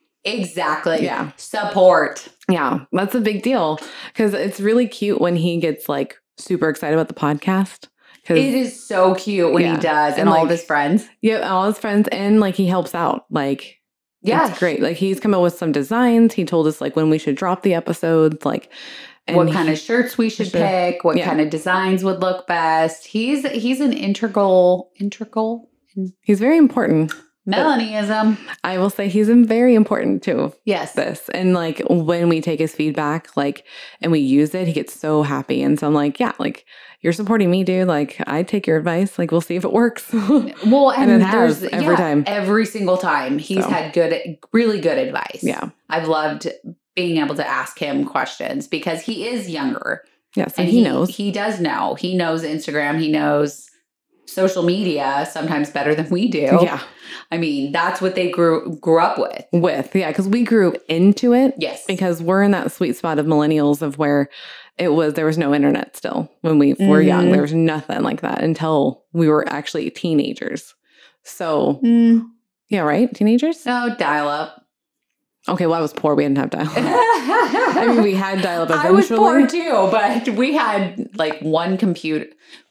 exactly. Yeah. Support. Yeah. That's a big deal because it's really cute when he gets like super excited about the podcast. It is so cute when he does and all like, of his friends. Yeah. All his friends. And like he helps out. Like, yeah, it's great. Like he's come up with some designs. He told us like when we should drop the episodes, like what kind of shirts we should pick, what kind of designs would look best. He's an integral. He's very important. Melanieism. I will say he's very important too. Yes. This. And like when we take his feedback, like, and we use it, he gets so happy. And so I'm like, yeah, like you're supporting me, dude. Like I take your advice. Like we'll see if it works. Well, and it has every time. Every single time he's had really good advice. Yeah. I've loved being able to ask him questions because he is younger. Yes. And he knows. He does know. He knows Instagram. He knows social media sometimes better than we do. Yeah. I mean, that's what they grew up with. Yeah, because we grew into it. Yes. Because we're in that sweet spot of millennials of where there was no internet still when we were young. There was nothing like that until we were actually teenagers. So, yeah, right? Teenagers? Oh, dial up. Okay, well, I was poor. We didn't have dial up. I mean, we had dial up eventually. I was poor too, but we had like one computer.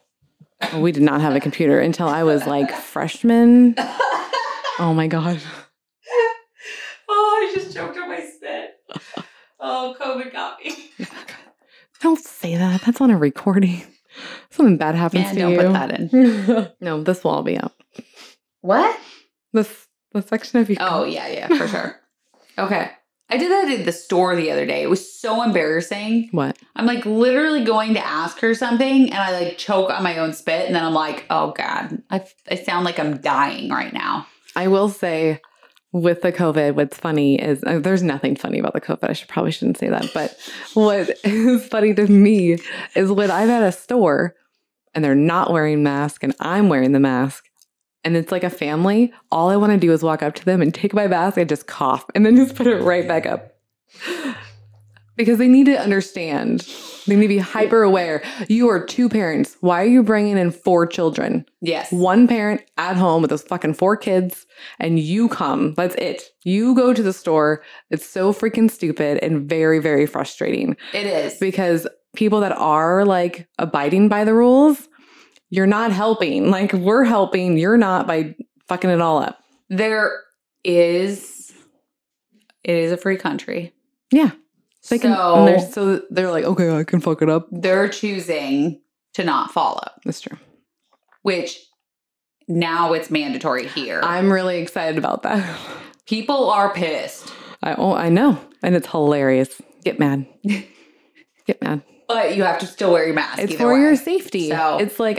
We did not have a computer until I was like freshman. Oh my God. Oh, I just choked on my spit. Oh, COVID got me. Don't say that. That's on a recording. Something bad happens to don't you. put that in. No, this will all be out. What? The section of you. Oh, yeah, for sure. Okay. I did that at the store the other day. It was so embarrassing. What? I'm like literally going to ask her something and I like choke on my own spit. And then I'm like, oh God, I sound like I'm dying right now. I will say with the COVID, what's funny is there's nothing funny about the COVID. I probably shouldn't say that. But what is funny to me is when I'm at a store and they're not wearing masks and I'm wearing the mask. And it's like a family. All I want to do is walk up to them and take my mask and just cough and then just put it right back up. Because they need to understand. They need to be hyper aware. You are two parents. Why are you bringing in 4 children? Yes. One parent at home with those fucking 4 kids and you come. That's it. You go to the store. It's so freaking stupid and very, very frustrating. It is. Because people that are like abiding by the rules, you're not helping. Like, we're helping. You're not by fucking it all up. It is a free country. Yeah. So they're like, okay, I can fuck it up. They're choosing to not follow. That's true. Which now it's mandatory here. I'm really excited about that. People are pissed. I know. And it's hilarious. Get mad. Get mad. But you have to still wear your mask. It's for your safety. So it's like,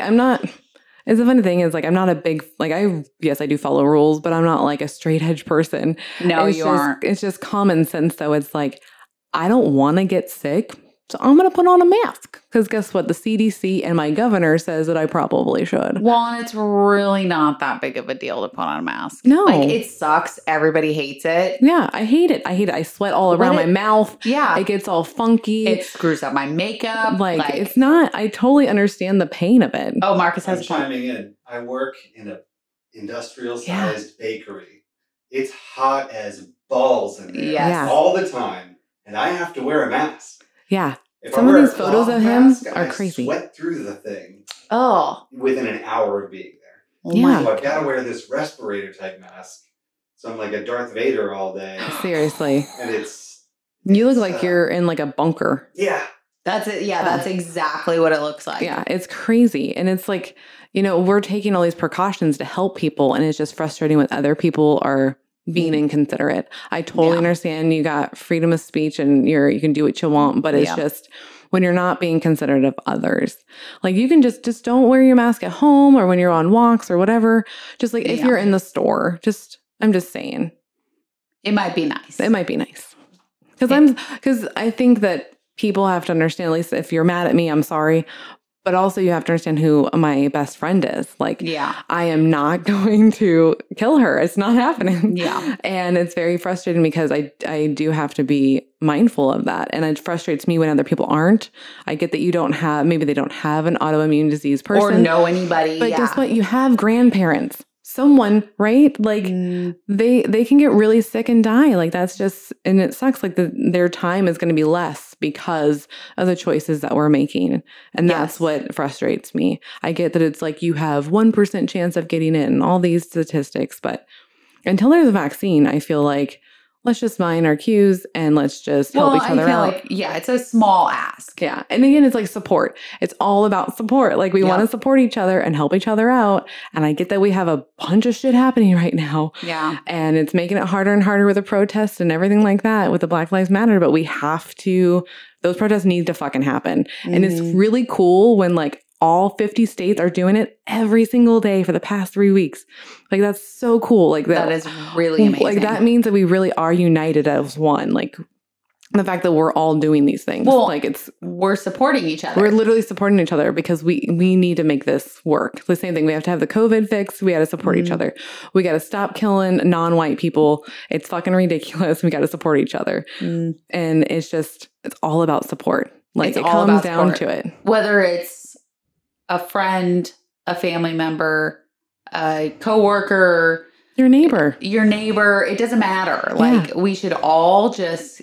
it's the funny thing is like, I'm not a big, like yes, I do follow rules, but I'm not like a straight edge person. No, you aren't. It's just common sense though. It's like, I don't want to get sick, so I'm going to put on a mask. Because guess what? The CDC and my governor says that I probably should. Well, and it's really not that big of a deal to put on a mask. No. Like, it sucks. Everybody hates it. Yeah, I hate it. I sweat all around my mouth. Yeah. It gets all funky. It screws up my makeup. Like, it's not, I totally understand the pain of it. Oh, Marcus has I'm chiming in. I work in an industrial-sized bakery. It's hot as balls in there all the time. And I have to wear a mask. Yeah. If some of these photos of him are crazy. I sweat through the thing. Oh. Within an hour of being there. Oh my. So I've got to wear this respirator type mask. So I'm like a Darth Vader all day. Seriously. And you look like you're in like a bunker. Yeah. That's it. Yeah, that's exactly what it looks like. Yeah, it's crazy. And it's like, we're taking all these precautions to help people. And it's just frustrating when other people are being inconsiderate. I totally understand you got freedom of speech and you can do what you want, but it's just when you're not being considerate of others. Like, you can just don't wear your mask at home or when you're on walks or whatever. Just like if you're in the store, I'm just saying. It might be nice. It might be nice. Because I think that people have to understand, at least if you're mad at me, I'm sorry. But also you have to understand who my best friend is. Like, I am not going to kill her. It's not happening. Yeah. And it's very frustrating because I do have to be mindful of that. And it frustrates me when other people aren't. I get that maybe they don't have an autoimmune disease person. Or know anybody. But guess what? You have grandparents. Someone, right? Like they can get really sick and die. Like, that's just, and it sucks. Like their time is going to be less because of the choices that we're making. And that's what frustrates me. I get that it's like you have 1% chance of getting it and all these statistics, but until there's a vaccine, I feel like let's just mind our cues and let's just help each other out. Like, it's a small ask. Yeah. And again, it's like support. It's all about support. Like, we want to support each other and help each other out. And I get that we have a bunch of shit happening right now. Yeah. And it's making it harder and harder with the protests and everything like that with the Black Lives Matter. But we have to, those protests need to fucking happen. And it's really cool when like all 50 states are doing it every single day for the past 3 weeks. Like, that's so cool. Like, that is really amazing. Like, that means that we really are united as one. Like, the fact that we're all doing these things. Well, like, we're supporting each other. We're literally supporting each other because we need to make this work. The same thing. We have to have the COVID fixed. We got to support each other. We got to stop killing non-white people. It's fucking ridiculous. We got to support each other. And it's all about support. Like, it comes down to it. Whether it's a friend, a family member, a coworker, your neighbor, it doesn't matter. Like, we should all just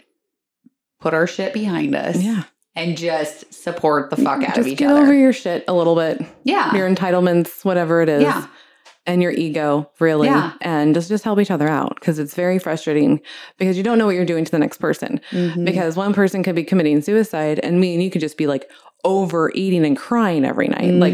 put our shit behind us. Yeah. And just support the fuck out of each other. Just get over your shit a little bit. Yeah. Your entitlements, whatever it is. Yeah. and your ego, really. Yeah. And just help each other out, because it's very frustrating because you don't know what you're doing to the next person. Because one person could be committing suicide and me and you could just be like overeating and crying every night. Like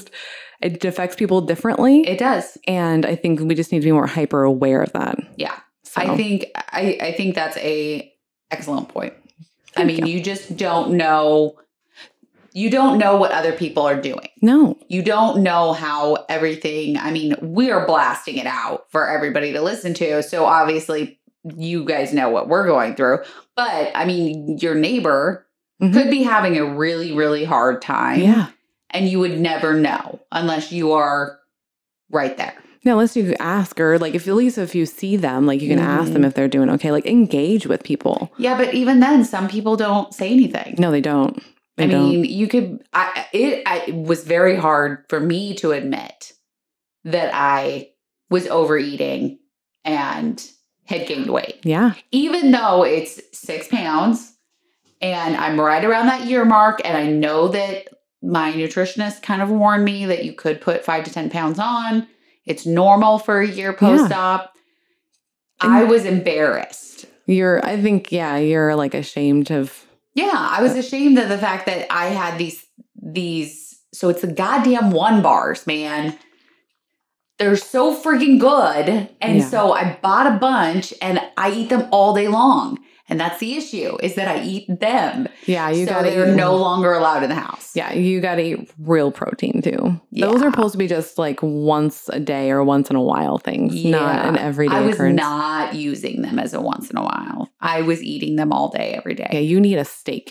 it affects people differently. It does. And I think we just need to be more hyper aware of that. Yeah. So. I think that's a excellent point. I mean, you just don't know. You don't know what other people are doing. No. You don't know how everything, I mean, we're blasting it out for everybody to listen to. So obviously you guys know what we're going through. But I mean, your neighbor could be having a really, really hard time. Yeah. And you would never know unless you are right there. Yeah, unless you ask, or like if you see them, like you can ask them if they're doing okay. Like engage with people. Yeah, but even then, some people don't say anything. No, they don't. I mean, you could. It was very hard for me to admit that I was overeating and had gained weight. Yeah, even though it's 6 pounds, and I'm right around that year mark, and I know that my nutritionist kind of warned me that you could put 5 to 10 pounds on. It's normal for a year post-op. Yeah. I was embarrassed. I think you're like ashamed of. Yeah, I was ashamed of the fact that I had these. So it's the goddamn 1 bars, man. They're so freaking good. And so I bought a bunch and I eat them all day long. And that's the issue, is that I eat them. Yeah, they're no longer allowed in the house. Yeah, you got to eat real protein too. Yeah. Those are supposed to be just like once a day or once in a while things, not an everyday occurrence. I was not using them as a once in a while. I was eating them all day, every day. Yeah, you need a steak.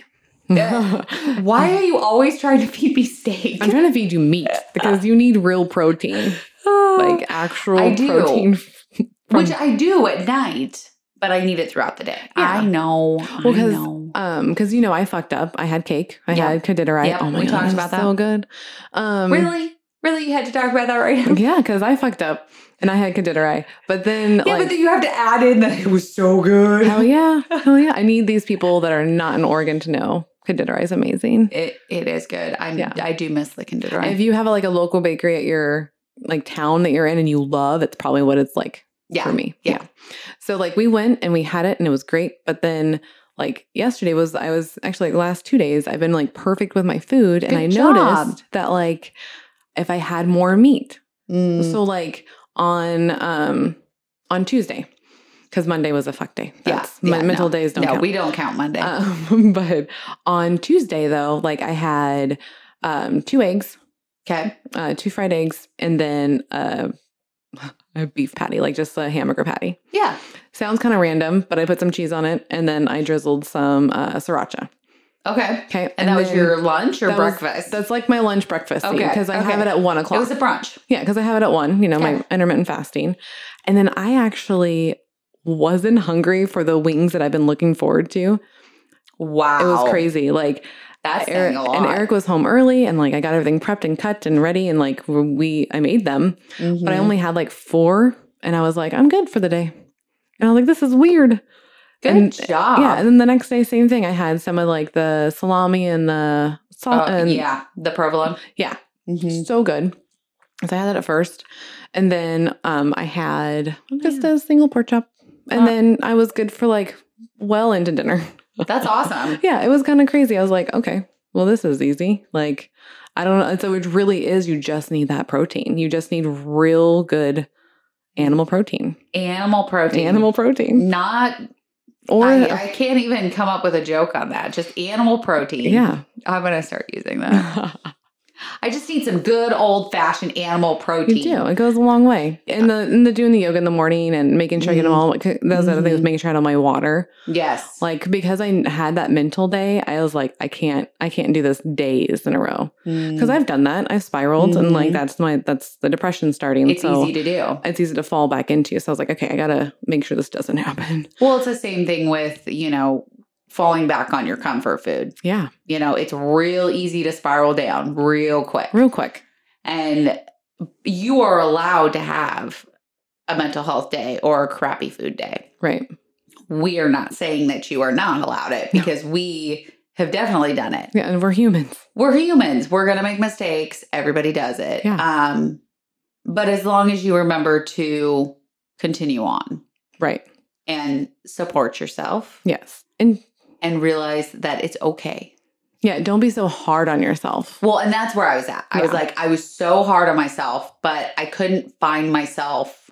Why are you always trying to feed me steak? I'm trying to feed you meat because you need real protein. Like actual protein. Which I do at night. But I need it throughout the day. Yeah. I know. Well, because I fucked up. I had cake. I had Cadiderite. Yep, oh my God, talked about that. So good. Really? You had to talk about that right now? Yeah, because I fucked up and I had Cadiderite. But then, but then you have to add in that it was so good. Hell yeah! I need these people that are not in Oregon to know Cadiderite is amazing. It is good. I do miss the Cadiderite. If you have a local bakery at your town that you're in and you love, it's probably what it's like. For me. Yeah. So we went and we had it and it was great. But then yesterday I was actually the last 2 days, I've been perfect with my food. And I noticed that if I had more meat. So on Tuesday, because Monday was a fuck day. Mental days don't count. No, we don't count Monday. But on Tuesday though, I had 2 eggs. Okay. 2 fried eggs and then a beef patty, just a hamburger patty. Yeah. Sounds kind of random, but I put some cheese on it and then I drizzled some sriracha. Okay. And that was your lunch or breakfast? That's my lunch breakfast. Okay. Because I have it at 1 o'clock. It was a brunch. Yeah, because I have it at 1, my intermittent fasting. And then I actually wasn't hungry for the wings that I've been looking forward to. Wow. It was crazy. That's saying a lot. And Eric was home early and I got everything prepped and cut and ready and I made them. But I only had 4 and I was I'm good for the day. And I was this is weird. Good job. Yeah. And then the next day, same thing. I had some of the salami and the salt. The provolone. Yeah. So good. So I had that at first. And then I had just a single pork chop. And then I was good for well into dinner. That's awesome. Yeah, it was kind of crazy. I was okay, well, this is easy. I don't know. So it really is, you just need that protein. You just need real good animal protein. Animal protein. Not, I can't even come up with a joke on that. Just animal protein. Yeah. I'm going to start using that. I just need some good old-fashioned animal protein. You do. It goes a long way. Yeah. In the doing the yoga in the morning and making sure I get them all. Those other things, making sure I had all my water. Yes. Because I had that mental day, I was I can't do this days in a row. Because I've done that. I've spiraled and that's the depression starting. It's easy to do. It's easy to fall back into. So I was okay, I got to make sure this doesn't happen. Well, it's the same thing with, falling back on your comfort food. Yeah. It's real easy to spiral down real quick. And you are allowed to have a mental health day or a crappy food day. Right. We are not saying that you are not allowed it because we have definitely done it. Yeah. And we're humans. We're going to make mistakes. Everybody does it. Yeah. But as long as you remember to continue on. Right. And support yourself. Yes. And realize that it's okay. Yeah, don't be so hard on yourself. Well, and that's where I was at. I was like, I was so hard on myself, but I couldn't find myself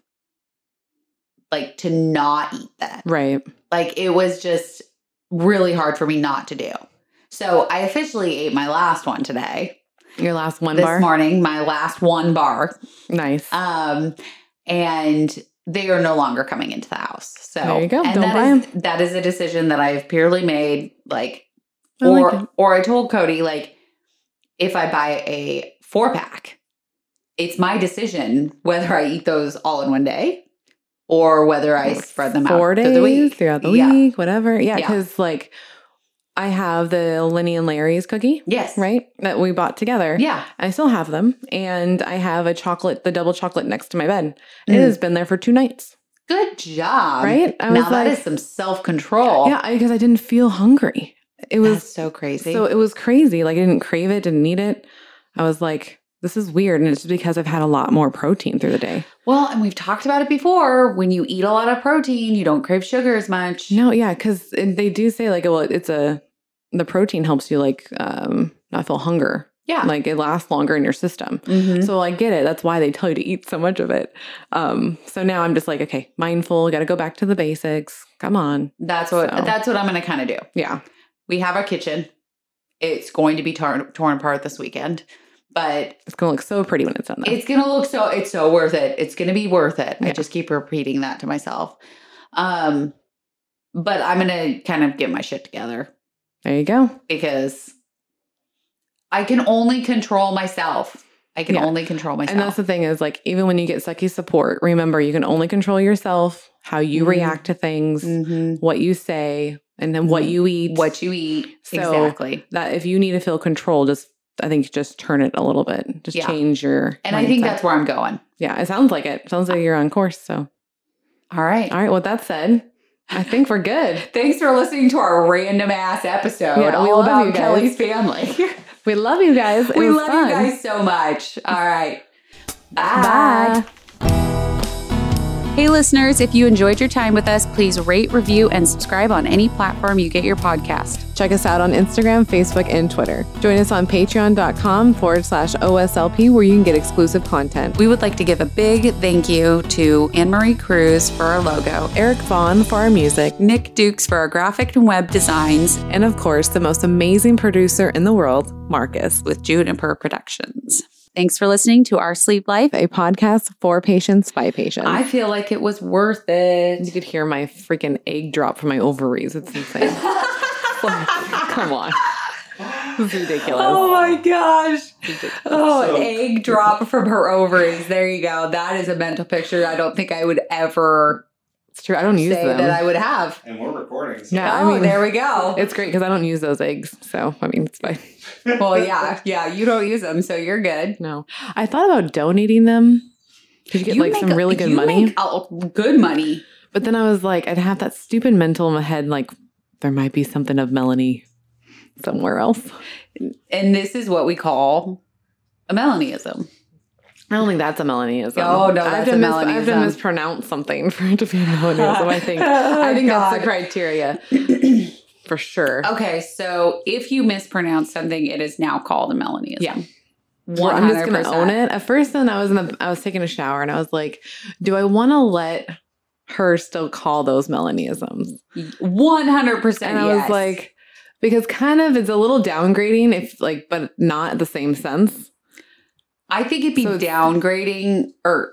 like to not eat that. Right. Like it was just really hard for me not to do. So I officially ate my last one today. Your last one this bar? This morning, my last one bar. Nice. And they are no longer coming into the house. So there you go. And don't buy them. That is a decision that I've purely made. Or I told Cody, like, if I buy a 4-pack, it's my decision whether I eat those all in one day or whether I spread them out 4 days through the week. Throughout the week, whatever. Yeah, because like I have the Lenny and Larry's cookie. Yes. Right? That we bought together. Yeah. I still have them. And I have the double chocolate next to my bed. It has been there for 2 nights. Good job. Right? Now that is some self-control. Yeah, because I didn't feel hungry. That's so crazy. So it was crazy. Like I didn't crave it, didn't need it. I was like, this is weird. And it's because I've had a lot more protein through the day. Well, and we've talked about it before. When you eat a lot of protein, you don't crave sugar as much. No, yeah, because they do say like, well, the protein helps you like not feel hunger. Yeah. Like it lasts longer in your system. Mm-hmm. So I get it. That's why they tell you to eat so much of it. So now I'm just like, okay, mindful, got to go back to the basics. Come on. That's what I'm going to kind of do. Yeah. We have our kitchen. It's going to be torn apart this weekend, but it's going to look so pretty when it's done. It's going to look it's so worth it. It's going to be worth it. Yeah. I just keep repeating that to myself. But I'm going to kind of get my shit together. There you go. Because I can only control myself. And that's the thing is like, even when you get sucky support, remember you can only control yourself, how you react to things, what you say, and then what you eat. So exactly. That if you need to feel control, just turn it a little bit. Just change your And mindset. I think that's where I'm going. Yeah, it sounds like it. Sounds like you're on course. So All right. With that said, I think we're good. Thanks for listening to our random ass episode all about you Kelly's family. We love you guys. We love you guys so much. All right. Bye. Hey, listeners, if you enjoyed your time with us, please rate, review, and subscribe on any platform you get your podcast. Check us out on Instagram, Facebook, and Twitter. Join us on patreon.com/OSLP, where you can get exclusive content. We would like to give a big thank you to Anne-Marie Cruz for our logo, Eric Vaughn for our music, Nick Dukes for our graphic and web designs, and of course, the most amazing producer in the world, Marcus, with Juniper Productions. Thanks for listening to Our Sleep Life, a podcast for patients by patients. I feel like it was worth it. You could hear my freaking egg drop from my ovaries. It's insane. Come on. This is ridiculous. Oh my gosh. An egg drop from her ovaries. There you go. That is a mental picture I don't think I would ever... It's true. I don't use them. That I would have. And we're recording. So. Yeah, there we go. It's great because I don't use those eggs. So, it's fine. Well, yeah, you don't use them, so you're good. No. I thought about donating them. Because you get some really good money. Good money. But then I was like, I'd have that stupid mental in my head, like, there might be something of Melanie somewhere else. And this is what we call a Melanieism. I don't think that's a Melanieism. Oh, no, that's a Melanieism. I have to mispronounce something for it to be a Melanieism, I think. I think that's the criteria. For sure. Okay, so if you mispronounce something, it is now called a Melanieism. Yeah. 100%. I'm just going to own it. At first, then I was taking a shower and I was like, do I want to let her still call those Melanieisms? 100%. And I was like, because kind of it's a little downgrading, but not the same sense. I think it'd be downgrading.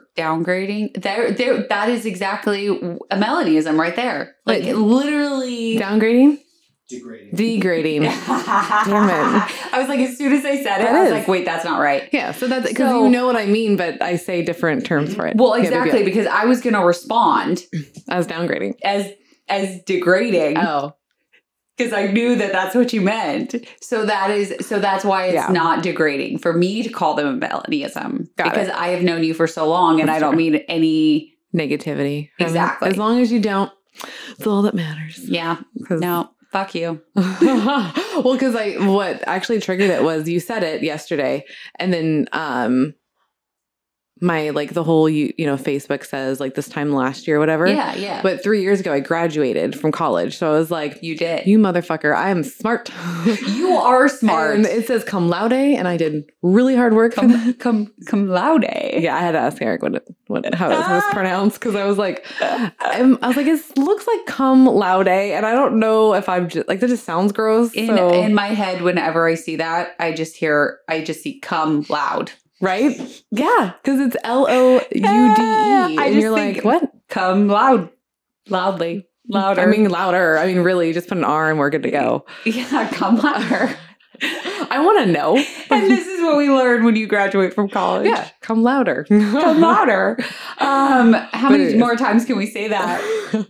That is exactly a Melanieism right there. Like literally downgrading. Degrading. Damn it. I was like, as soon as I said it, I was like, wait, that's not right. Yeah, so that's because you know what I mean, but I say different terms for it. Well, exactly, because I was going to respond as downgrading. As degrading. Oh. Because I knew that that's what you meant. So that's why it's not degrading for me to call them a Melanieism. Because I have known you for so long and I don't mean any negativity. Exactly. As long as you don't, it's all that matters. Yeah. No, fuck you. Well, because what actually triggered it was you said it yesterday and then my like the whole Facebook says like this time last year, whatever. Yeah. But 3 years ago, I graduated from college, so I was like, "You did, you motherfucker! I am smart. You are smart." And it says cum laude, and I did really hard work. Cum laude. Yeah, I had to ask Eric how it was pronounced because I was like, it looks like cum laude, and I don't know if I'm just like that. Just sounds gross. In my head, whenever I see that, I just see cum loud. Right? Yeah, because it's Loude. And you're like, what? Come loudly. Louder. I mean, louder. I mean, really, just put an R and we're good to go. Yeah, come louder. I want to know. And this is what we learn when you graduate from college. Yeah, come louder. Come louder. How many more times can we say that?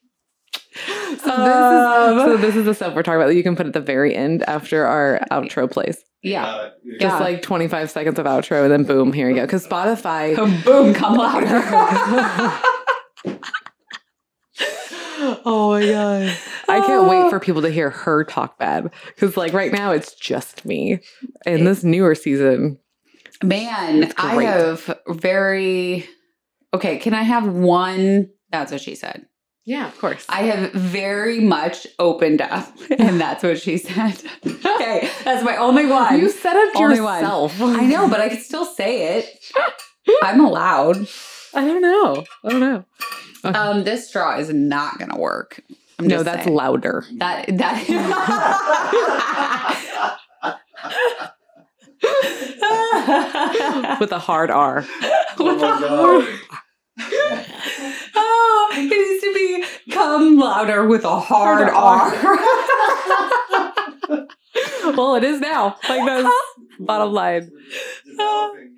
So this is the stuff we're talking about that you can put at the very end after our outro plays. Yeah. Just like 25 seconds of outro and then boom, here you go. Because Spotify... boom, come louder. Oh my God. I can't wait for people to hear her talk bad. Because like right now it's just me. In this newer season. Man, I have Okay, can I have one... That's what she said. Yeah, of course. I have very much opened up, and that's what she said. Okay, that's my only one. You said it yourself. I know, but I can still say it. I'm allowed. I don't know. Okay. This straw is not going to work. No, that's saying. Louder. That with a hard R. Oh my God. Oh, it needs to be come louder with a hard R. Well, it is now. Like that's bottom line. Developing